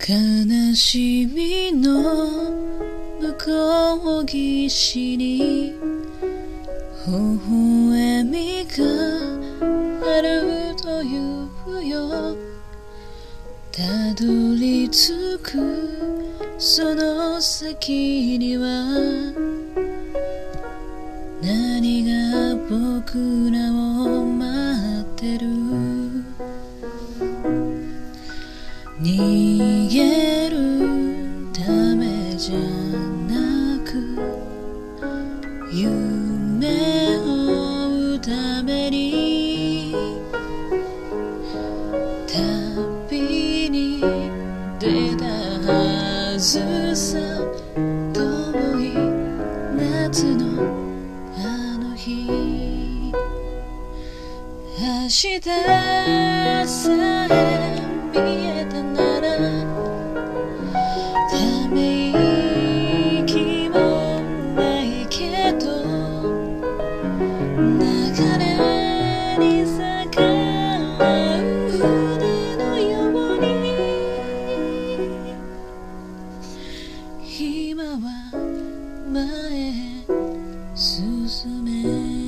悲しみの向こう岸に微笑みがあるというよ。たどり着くその先には何が僕らを待ってる。逃げるためじゃなく夢を追うために旅に出たはずさ。遠い夏のあの日、明日さえ見えたならため息もないけど流れに逆らう船のように今は前へ進め